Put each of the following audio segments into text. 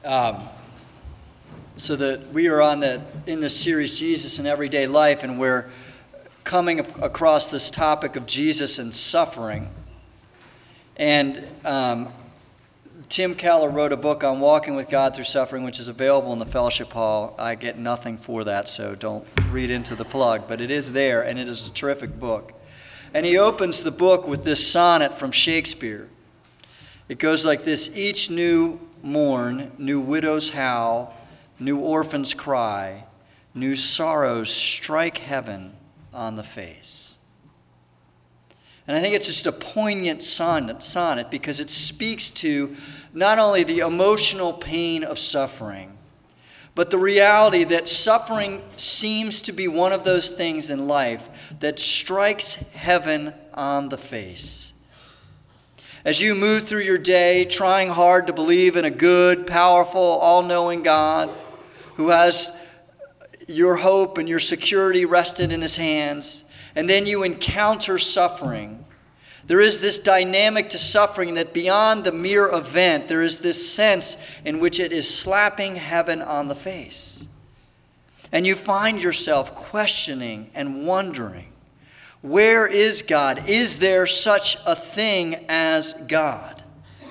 So that we are in this series, Jesus in Everyday Life, and we're coming across this topic of Jesus and suffering. And Tim Keller wrote a book on walking with God through suffering, which is available in the fellowship hall. I get nothing for that, so don't read into the plug, but it is there, and it is a terrific book. And he opens the book with this sonnet from Shakespeare. It goes like this: each new morn, new widows howl, new orphans cry, new sorrows strike heaven on the face. And I think it's just a poignant sonnet because it speaks to not only the emotional pain of suffering, but the reality that suffering seems to be one of those things in life that strikes heaven on the face. As you move through your day trying hard to believe in a good, powerful, all-knowing God who has your hope and your security rested in his hands, and then you encounter suffering, there is this dynamic to suffering that beyond the mere event, there is this sense in which it is slapping heaven on the face. And you find yourself questioning and wondering, where is God? Is there such a thing as God?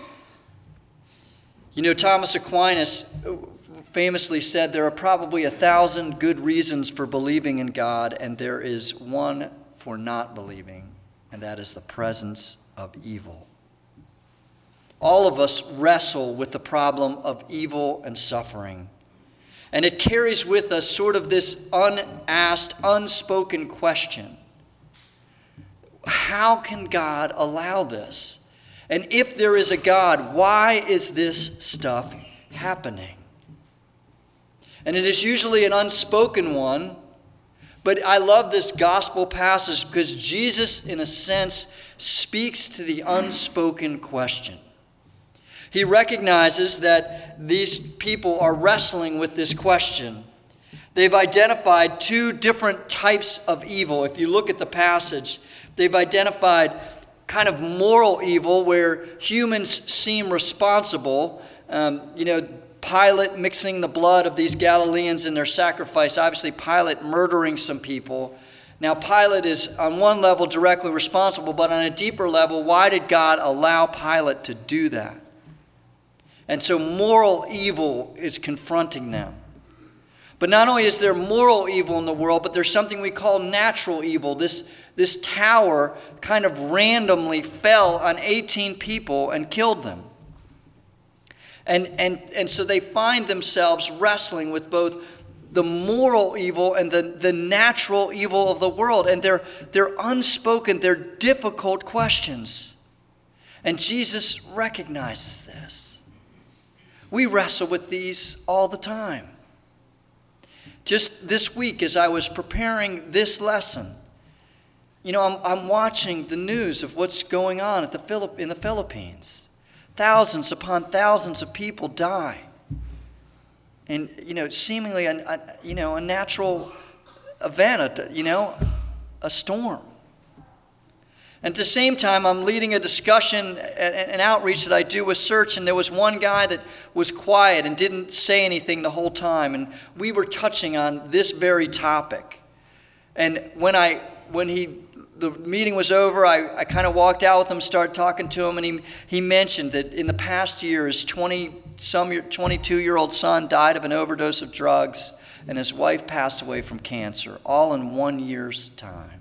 You know, Thomas Aquinas famously said there are probably 1,000 good reasons for believing in God, and there is one for not believing, and that is the presence of evil. All of us wrestle with the problem of evil and suffering, and it carries with us sort of this unasked, unspoken question. How can God allow this? And if there is a God, why is this stuff happening? And it is usually an unspoken one, but I love this gospel passage because Jesus, in a sense, speaks to the unspoken question. He recognizes that these people are wrestling with this question. They've identified two different types of evil. If you look at the passage, they've identified kind of moral evil where humans seem responsible. Pilate mixing the blood of these Galileans in their sacrifice. Obviously, Pilate murdering some people. Now, Pilate is on one level directly responsible, but on a deeper level, why did God allow Pilate to do that? And so moral evil is confronting them. But not only is there moral evil in the world, but there's something we call natural evil. This tower kind of randomly fell on 18 people and killed them. And so they find themselves wrestling with both the moral evil and the natural evil of the world. And they're unspoken, they're difficult questions. And Jesus recognizes this. We wrestle with these all the time. Just this week, as I was preparing this lesson, I'm watching the news of what's going on in the Philippines. Thousands upon thousands of people die. And, seemingly a natural event, a storm. And at the same time, I'm leading a discussion, an outreach that I do with Search, and there was one guy that was quiet and didn't say anything the whole time. And we were touching on this very topic. And when the meeting was over, I kind of walked out with him, started talking to him, and he mentioned that in the past year, his 22-year-old son died of an overdose of drugs, and his wife passed away from cancer, all in 1 year's time.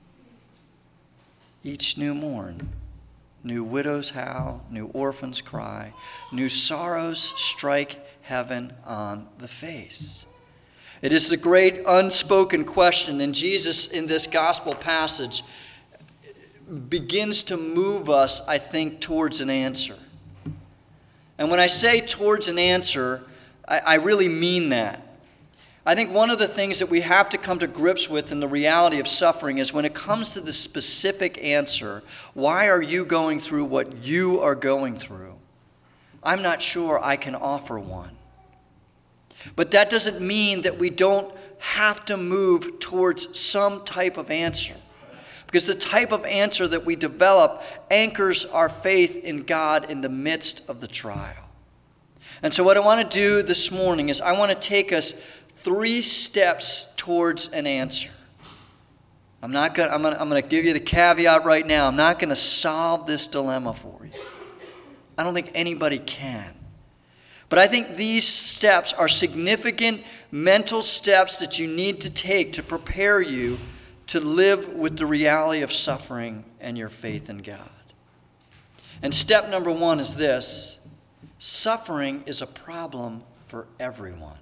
Each new morn, new widows howl, new orphans cry, new sorrows strike heaven on the face. It is the great unspoken question, and Jesus in this gospel passage begins to move us, I think, towards an answer. And when I say towards an answer, I really mean that. I think one of the things that we have to come to grips with in the reality of suffering is when it comes to the specific answer, why are you going through what you are going through? I'm not sure I can offer one. But that doesn't mean that we don't have to move towards some type of answer. Because the type of answer that we develop anchors our faith in God in the midst of the trial. And so what I want to do this morning is I want to take us 3 steps towards an answer. I'm going to give you the caveat right now. I'm not going to solve this dilemma for you. I don't think anybody can. But I think these steps are significant mental steps that you need to take to prepare you to live with the reality of suffering and your faith in God. And step number 1 is this: suffering is a problem for everyone.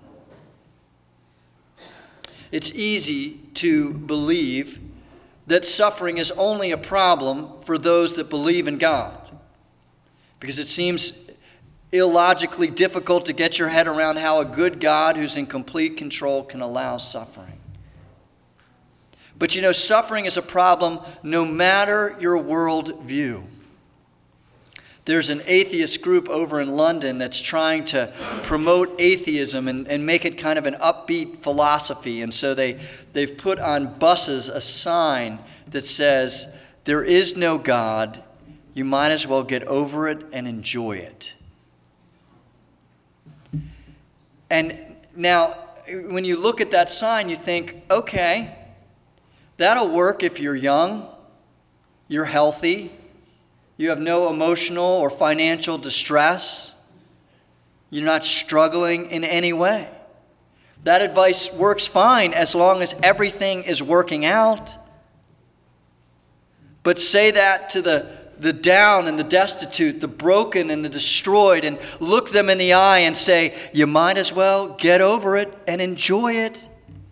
It's easy to believe that suffering is only a problem for those that believe in God, because it seems illogically difficult to get your head around how a good God who's in complete control can allow suffering. But you know, suffering is a problem no matter your worldview. There's an atheist group over in London that's trying to promote atheism and make it kind of an upbeat philosophy. And so they've put on buses a sign that says, "There is no God. You might as well get over it and enjoy it." And now, when you look at that sign, you think, okay, that'll work if you're young, you're healthy, you have no emotional or financial distress, you're not struggling in any way. That advice works fine as long as everything is working out. But say that to the down and the destitute, the broken and the destroyed, and look them in the eye and say, you might as well get over it and enjoy it.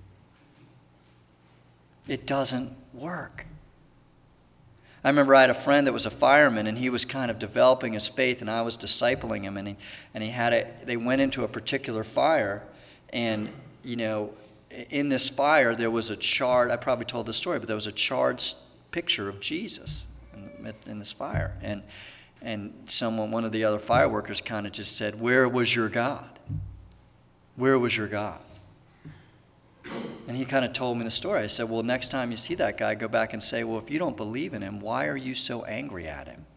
It doesn't work. I remember I had a friend that was a fireman, and he was kind of developing his faith, and I was discipling him, and they went into a particular fire, and in this fire there was a charred, I probably told this story, but there was a charred picture of Jesus in this fire, and one of the other fire workers kind of just said, "Where was your God? Where was your God?" And he kind of told me the story. I said, well, next time you see that guy, go back and say, well, if you don't believe in him, why are you so angry at him?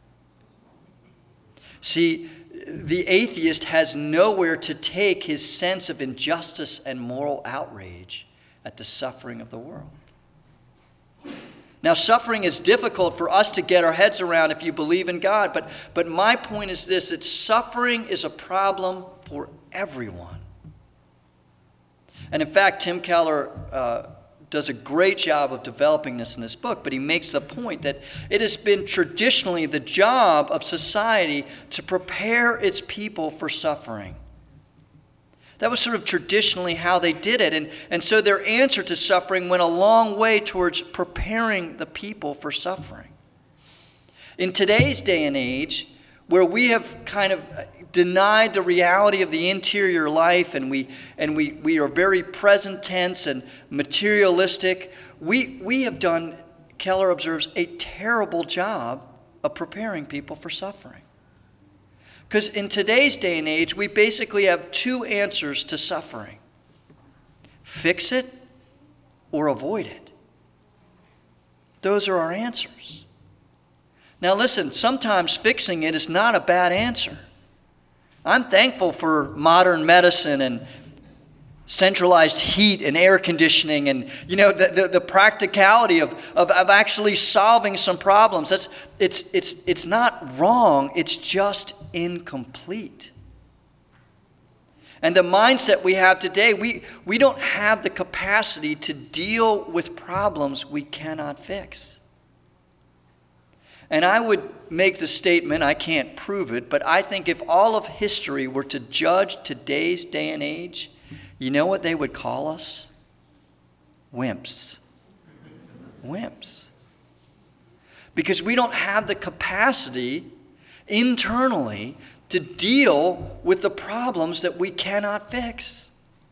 See, the atheist has nowhere to take his sense of injustice and moral outrage at the suffering of the world. Now, suffering is difficult for us to get our heads around if you believe in God, but my point is this, that suffering is a problem for everyone. And in fact, Tim Keller does a great job of developing this in this book, but he makes the point that it has been traditionally the job of society to prepare its people for suffering. That was sort of traditionally how they did it, and so their answer to suffering went a long way towards preparing the people for suffering. In today's day and age, where we have kind of denied the reality of the interior life, and we are very present tense and materialistic, we have done, Keller observes, a terrible job of preparing people for suffering. Because in today's day and age, we basically have 2 answers to suffering: fix it or avoid it. Those are our answers. Now listen, sometimes fixing it is not a bad answer. I'm thankful for modern medicine and centralized heat and air conditioning and the practicality of actually solving some problems. It's not wrong, it's just incomplete. And the mindset we have today, we don't have the capacity to deal with problems we cannot fix. And I would make the statement, I can't prove it, but I think if all of history were to judge today's day and age, you know what they would call us? Wimps. Wimps. Because we don't have the capacity internally to deal with the problems that we cannot fix.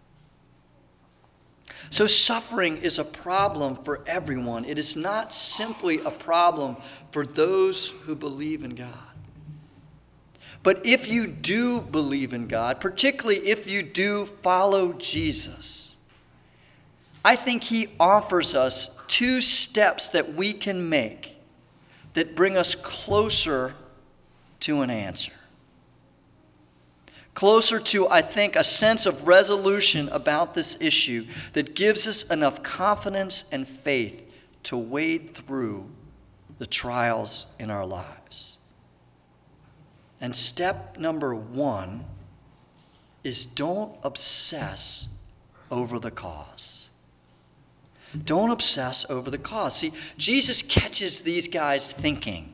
So suffering is a problem for everyone. It is not simply a problem for those who believe in God. But if you do believe in God, particularly if you do follow Jesus, I think he offers us 2 steps that we can make that bring us closer to an answer. closer to, I think, a sense of resolution about this issue that gives us enough confidence and faith to wade through the trials in our lives. And step number 1 is don't obsess over the cause. Don't obsess over the cause. See, Jesus catches these guys thinking.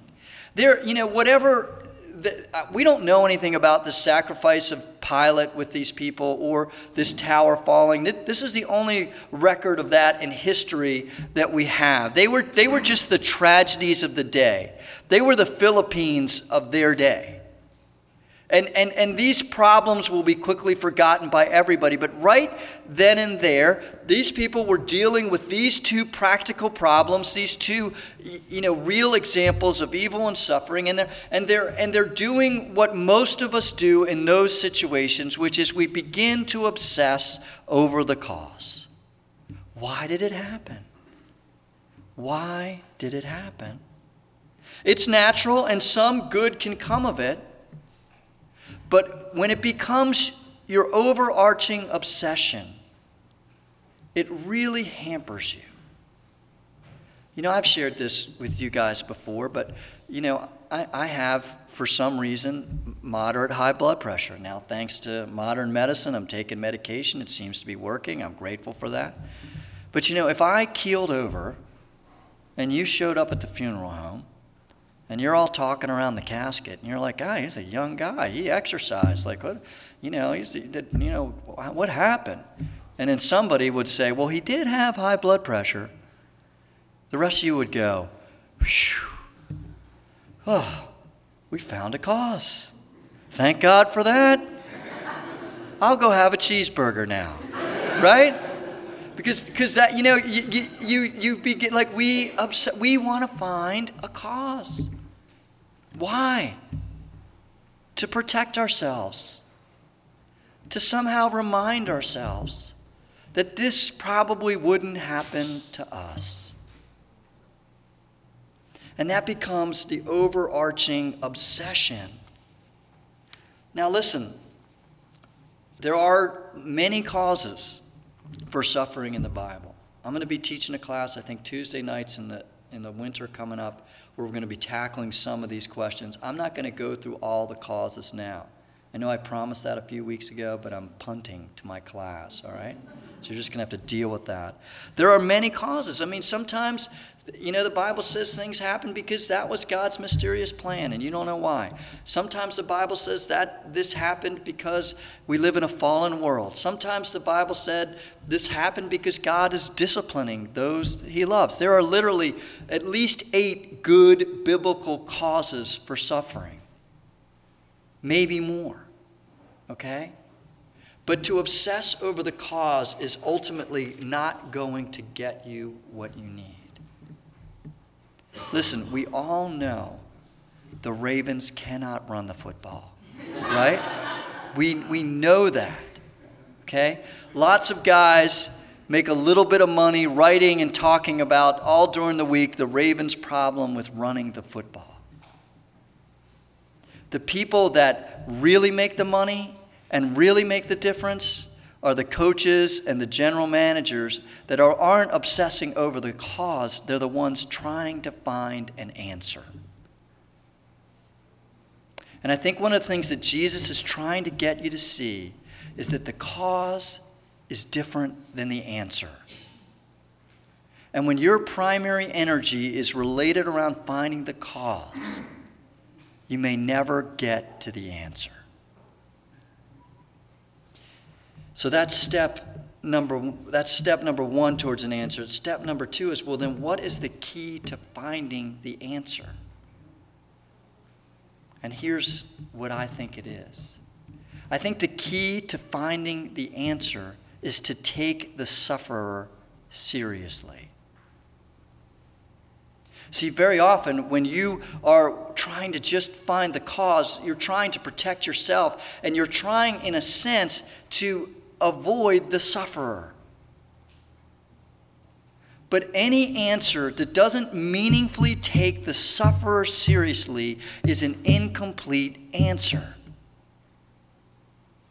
We don't know anything about the sacrifice of Pilate with these people or this tower falling. This is the only record of that in history that we have. They were just the tragedies of the day. They were the Philippines of their day. And these problems will be quickly forgotten by everybody. But right then and there, these people were dealing with these two practical problems, these two, real examples of evil and suffering. And they're doing what most of us do in those situations, which is we begin to obsess over the cause. Why did it happen? Why did it happen? It's natural, and some good can come of it. But when it becomes your overarching obsession, it really hampers you. I've shared this with you guys before, but, I have, for some reason, moderate high blood pressure. Now, thanks to modern medicine, I'm taking medication. It seems to be working. I'm grateful for that. But, if I keeled over and you showed up at the funeral home, and you're all talking around the casket, and you're like, he's a young guy. He exercised. Like, what? What happened? And then somebody would say, well, he did have high blood pressure. The rest of you would go, whew. Oh, we found a cause. Thank God for that. I'll go have a cheeseburger now, right? Because that, you begin, like, we want to find a cause. Why? To protect ourselves. To somehow remind ourselves that this probably wouldn't happen to us. And that becomes the overarching obsession. Now listen, there are many causes for suffering in the Bible. I'm going to be teaching a class, I think, Tuesday nights in the winter coming up, where we're going to be tackling some of these questions. I'm not going to go through all the causes now. I know I promised that a few weeks ago, but I'm punting to my class, all right? So you're just going to have to deal with that. There are many causes. I mean, sometimes, the Bible says things happen because that was God's mysterious plan, and you don't know why. Sometimes the Bible says that this happened because we live in a fallen world. Sometimes the Bible said this happened because God is disciplining those he loves. There are literally at least 8 good biblical causes for suffering. Maybe more, okay? But to obsess over the cause is ultimately not going to get you what you need. Listen, we all know the Ravens cannot run the football, right? We know that, okay? Lots of guys make a little bit of money writing and talking about all during the week the Ravens' problem with running the football. The people that really make the money and really make the difference are the coaches and the general managers that aren't obsessing over the cause. They're the ones trying to find an answer. And I think one of the things that Jesus is trying to get you to see is that the cause is different than the answer. And when your primary energy is related around finding the cause, you may never get to the answer. So that's step number 1 towards an answer. Step number 2 is, well, then what is the key to finding the answer? And here's what I think it is. I think the key to finding the answer is to take the sufferer seriously. See, very often when you are trying to just find the cause, you're trying to protect yourself, and you're trying, in a sense, to avoid the sufferer. But any answer that doesn't meaningfully take the sufferer seriously is an incomplete answer.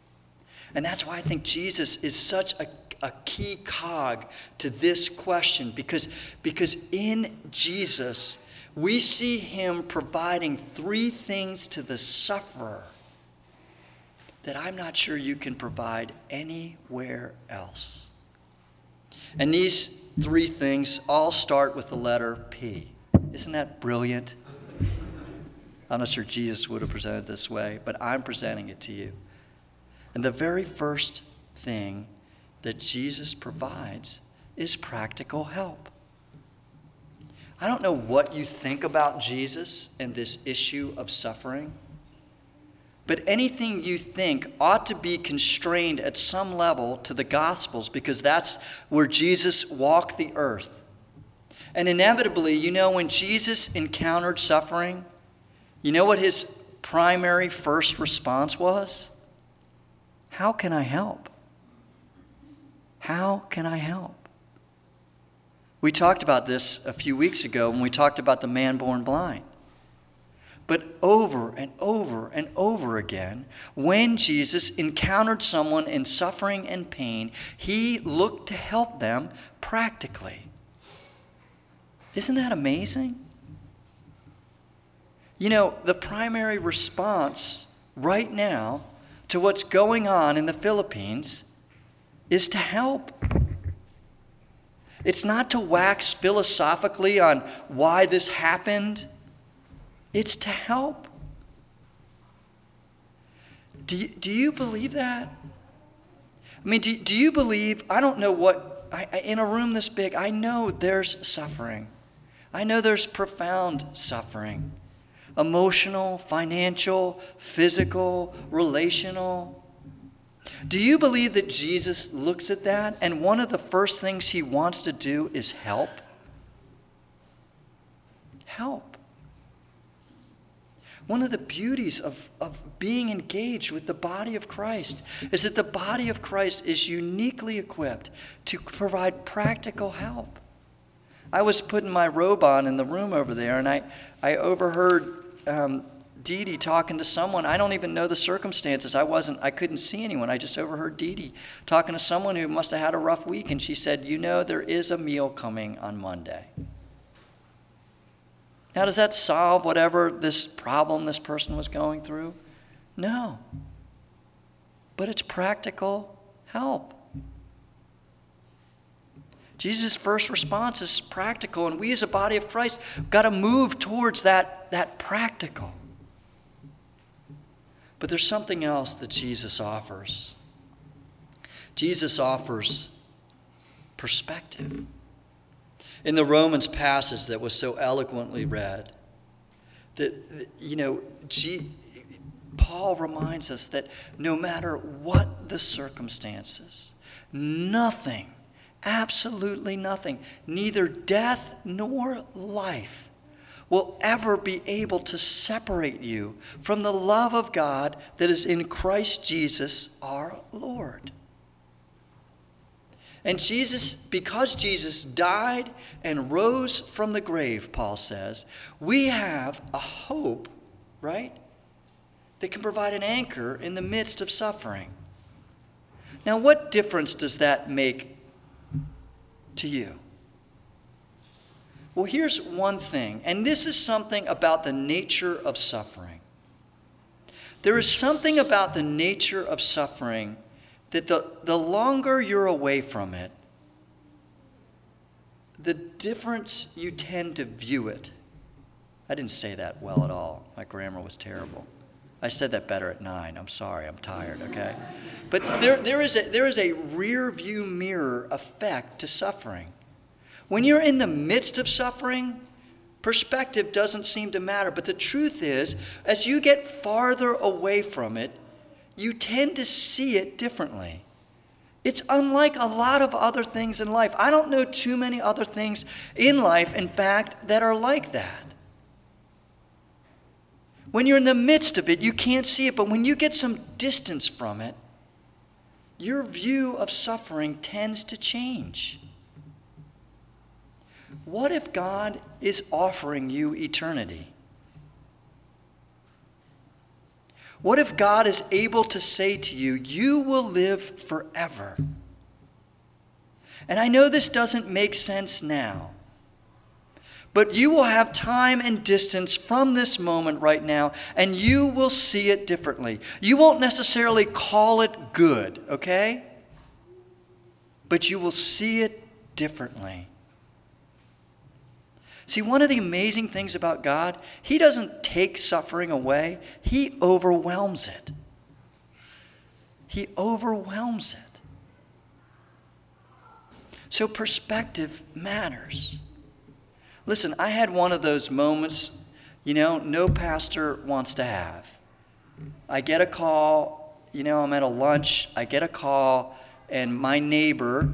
And that's why I think Jesus is such a key cog to this question, because in Jesus, we see him providing three things to the sufferer that I'm not sure you can provide anywhere else. And these three things all start with the letter P. Isn't that brilliant? I'm not sure Jesus would have presented it this way, but I'm presenting it to you. And the very first thing that Jesus provides is practical help. I don't know what you think about Jesus and this issue of suffering, but anything you think ought to be constrained at some level to the Gospels, because that's where Jesus walked the earth. And inevitably, when Jesus encountered suffering, you know what his primary first response was? How can I help? How can I help? We talked about this a few weeks ago when we talked about the man born blind. But over and over and over again, when Jesus encountered someone in suffering and pain, he looked to help them practically. Isn't that amazing? The primary response right now to what's going on in the Philippines is to help. It's not to wax philosophically on why this happened. It's to help. Do you believe that? I mean, do you believe, I don't know what, in a room this big, I know there's suffering. I know there's profound suffering. Emotional, financial, physical, relational. Do you believe that Jesus looks at that and one of the first things he wants to do is help? Help. One of the beauties of being engaged with the body of Christ is that the body of Christ is uniquely equipped to provide practical help. I was putting my robe on in the room over there, and I overheard Dee Dee talking to someone. I don't even know the circumstances. I couldn't see anyone. I just overheard Dee Dee talking to someone who must have had a rough week, and she said, there is a meal coming on Monday. Now, does that solve whatever this problem this person was going through? No. But it's practical help. Jesus' first response is practical, and we as a body of Christ got to move towards that practical. But there's something else that Jesus offers. Jesus offers perspective. In the Romans passage that was so eloquently read, Paul reminds us that no matter what the circumstances, nothing, absolutely nothing, neither death nor life, will ever be able to separate you from the love of God that is in Christ Jesus our Lord. And because Jesus died and rose from the grave, Paul says, we have a hope, right, that can provide an anchor in the midst of suffering. Now, what difference does that make to you? Well, here's one thing, and this is something about the nature of suffering. There is something about the nature of suffering that the longer you're away from it, the difference you tend to view it. I didn't say that well at all. My grammar was terrible. I said that better at 9. I'm sorry. I'm tired, okay? But there is a rear view mirror effect to suffering. When you're in the midst of suffering, perspective doesn't seem to matter. But the truth is, as you get farther away from it, you tend to see it differently. It's unlike a lot of other things in life. I don't know too many other things in life, in fact, that are like that. When you're in the midst of it, you can't see it. But when you get some distance from it, your view of suffering tends to change. What if God is offering you eternity? What if God is able to say to you, you will live forever? And I know this doesn't make sense now, but you will have time and distance from this moment right now, and you will see it differently. You won't necessarily call it good, okay? But you will see it differently. See, one of the amazing things about God, he doesn't take suffering away. He overwhelms it. He overwhelms it. So perspective matters. Listen, I had one of those moments, no pastor wants to have. I get a call, I'm at a lunch, I get a call, and my neighbor,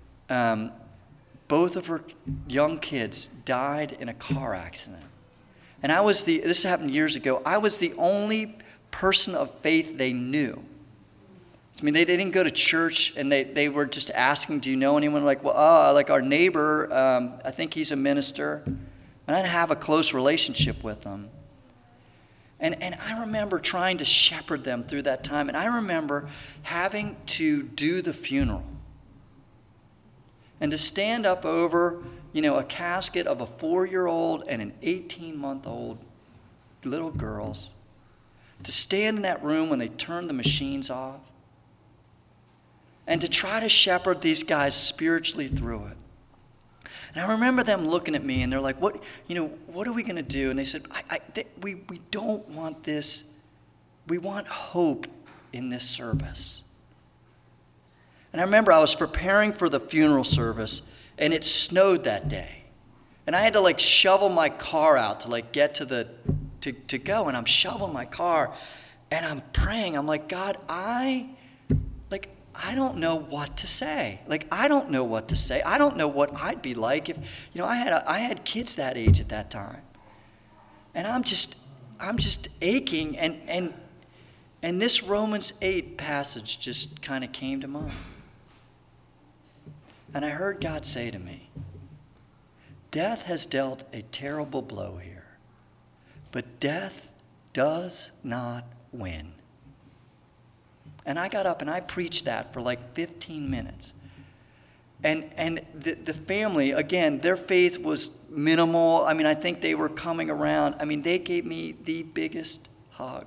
both of her young kids died in a car accident. And this happened years ago, I was the only person of faith they knew. I mean, they didn't go to church, and they were just asking, do you know anyone? Like our neighbor, I think he's a minister. And I didn't have a close relationship with them. And I remember trying to shepherd them through that time. And I remember having to do the funeral. And to stand up over, a casket of a 4-year-old and an 18-month-old little girls. To stand in that room when they turned the machines off. And to try to shepherd these guys spiritually through it. And I remember them looking at me, and they're like, what are we going to do? And they said, we don't want this. We want hope in this service. And I remember I was preparing for the funeral service, and it snowed that day. And I had to shovel my car out to get to go. And I'm shoveling my car, and I'm praying. I'm like, God, I don't know what to say. I don't know what to say. I don't know what I'd be like if, I had kids that age at that time. And I'm just aching, and this Romans 8 passage just kind of came to mind. And I heard God say to me, death has dealt a terrible blow here, but death does not win. And I got up and I preached that for 15 minutes. And the family, again, their faith was minimal. I mean, I think they were coming around. I mean, they gave me the biggest hug.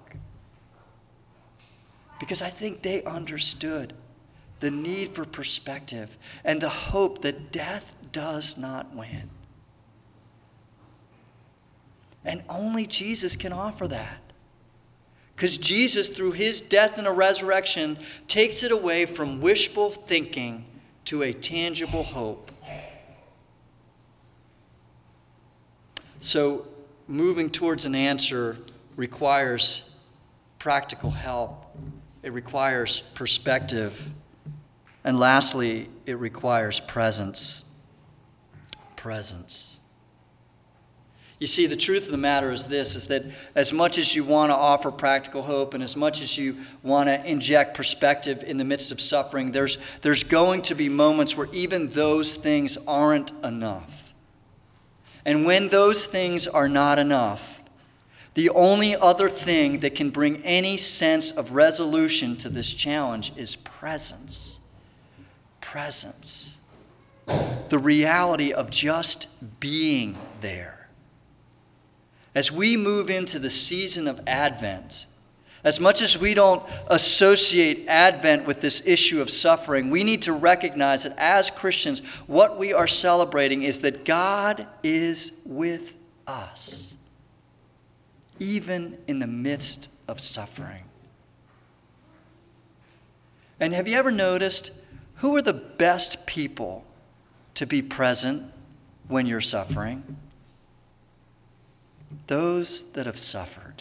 Because I think they understood the need for perspective and the hope that death does not win. And only Jesus can offer that. Because Jesus, through his death and a resurrection, takes it away from wishful thinking to a tangible hope. So, moving towards an answer requires practical help. It requires perspective. And lastly, it requires presence. Presence. You see, the truth of the matter is this, is that as much as you want to offer practical hope and as much as you want to inject perspective in the midst of suffering, there's going to be moments where even those things aren't enough. And when those things are not enough, the only other thing that can bring any sense of resolution to this challenge is presence. Presence. The reality of just being there. As we move into the season of Advent, as much as we don't associate Advent with this issue of suffering, we need to recognize that as Christians, what we are celebrating is that God is with us, even in the midst of suffering. And have you ever noticed who are the best people to be present when you're suffering? Those that have suffered.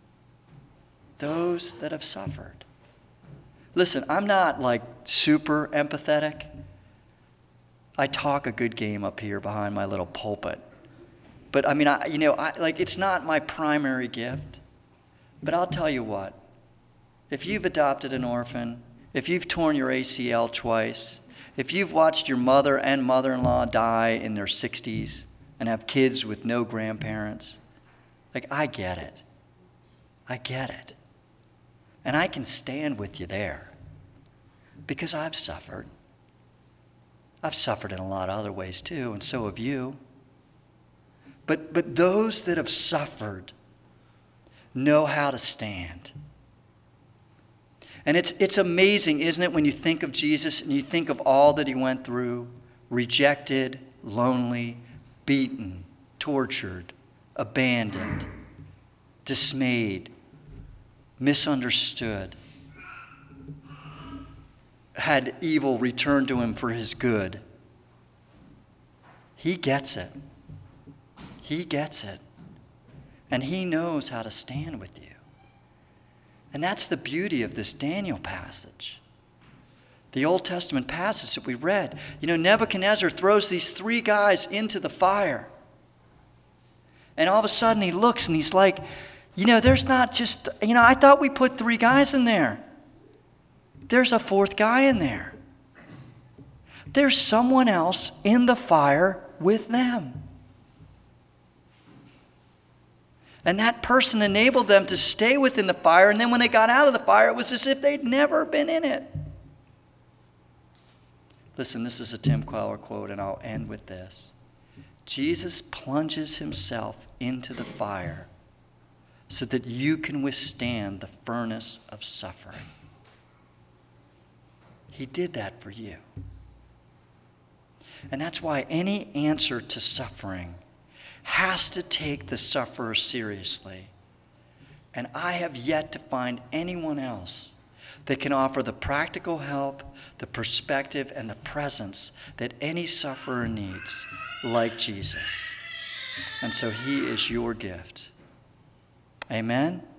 Those that have suffered. Listen, I'm not super empathetic. I talk a good game up here behind my little pulpit. But I mean, it's not my primary gift. But I'll tell you what. If you've adopted an orphan, if you've torn your ACL twice, if you've watched your mother and mother-in-law die in their 60s and have kids with no grandparents, I get it. I get it. And I can stand with you there because I've suffered. I've suffered in a lot of other ways too, and so have you. But those that have suffered know how to stand. And it's amazing, isn't it, when you think of Jesus and you think of all that he went through, rejected, lonely, beaten, tortured, abandoned, dismayed, misunderstood, had evil returned to him for his good. He gets it. He gets it. And he knows how to stand with you. And that's the beauty of this Daniel passage. The Old Testament passage that we read. You know, Nebuchadnezzar throws these 3 guys into the fire. And all of a sudden he looks and he's like, there's not just, I thought we put 3 guys in there. There's a 4th guy in there. There's someone else in the fire with them. And that person enabled them to stay within the fire, and then when they got out of the fire, it was as if they'd never been in it. Listen, this is a Tim Keller quote, and I'll end with this. Jesus plunges himself into the fire so that you can withstand the furnace of suffering. He did that for you. And that's why any answer to suffering has to take the sufferer seriously. And I have yet to find anyone else that can offer the practical help, the perspective, and the presence that any sufferer needs like Jesus. And so he is your gift. Amen?